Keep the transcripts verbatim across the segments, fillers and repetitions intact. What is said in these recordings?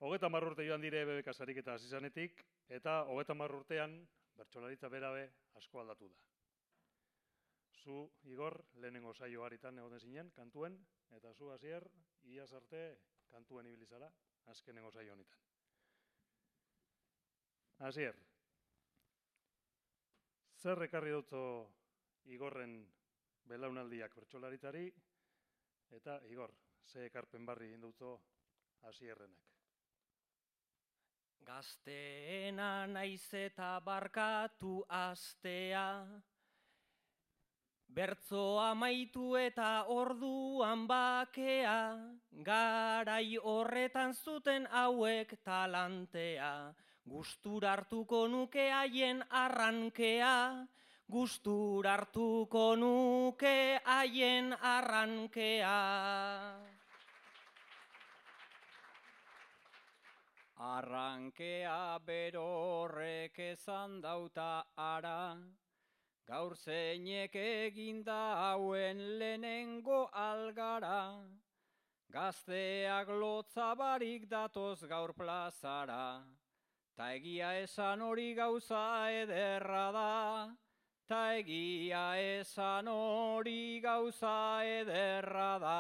Hogeta hamar urte joan dire B B K sariketa hasi zanetik, eta hogeta hamar urtean bertsolaritza berabe asko aldatu da. Zu, Igor, lehenengo saio haritan egoten zinen, kantuen, eta zu, Asier, iaz arte kantuen ibili zara, azkenengo saio honetan. Asier, zer ekarri dutzo Igorren belaunaldiak bertsolaritzari, eta Igor, ze ekarpen barri indutzo Asierrenak? Gazteena naiz eta barkatu astea, bertzo amaitu eta orduan bakea, garai horretan zuten hauek talantea, gustura hartuko nuke haien arrankea, gustura hartuko nuke haien arrankea. Arrankea berorrek esan dauta ara, gaur zeinek eginda hauen lehenengo algara, gazteak lotzabarik datoz gaur plazara, ta egia esan hori gauza ederra da, ta egia esan hori gauza ederra da.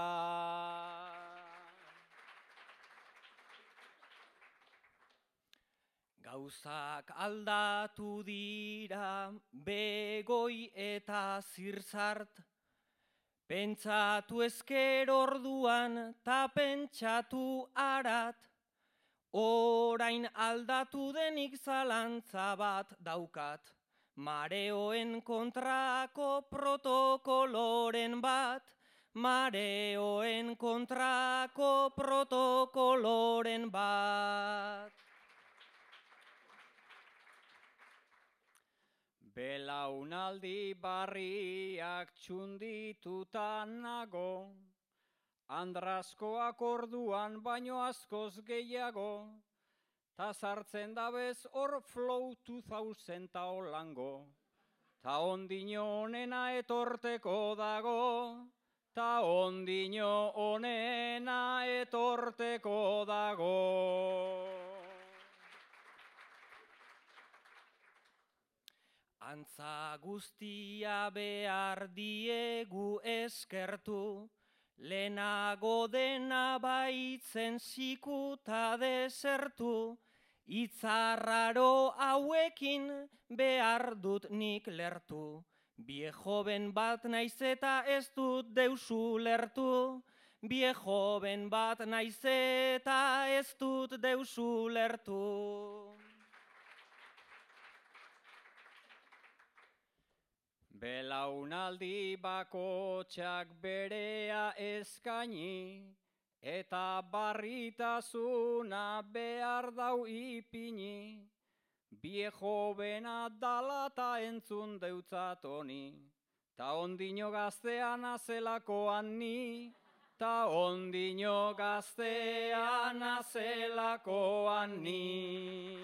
Gauzak aldatu dira begoi eta zirzart, pentsatu ezker orduan ta pentsatu arat, orain aldatu denik zalantza bat daukat, mareoen kontrako protokoloren bat, mareoen kontrako protokoloren bat. Belaunaldi barriak txundituta nago, andrazkoak orduan baino askoz gehiago, ta sartzen dabez hor flow two thousand ta holango, ta ondino honena etorteko dago, ta ondino honena etorteko dago. Antza guztia behar diegu eskertu, lehenago dena baitzen zikuta desertu, itzarraro hauekin behar dut nik lertu, biejoben bat naiz eta ez dut deusu lertu, biejoben bat naiz eta ez dut deusu lertu. Belaunaldi bakotxak berea eskaini, eta barritasuna behar dau ipini, biejo bena dala ta entzun deutzat honi, ta ondino gaztean azelakoan ni, ta ondino gaztean azelakoan ni.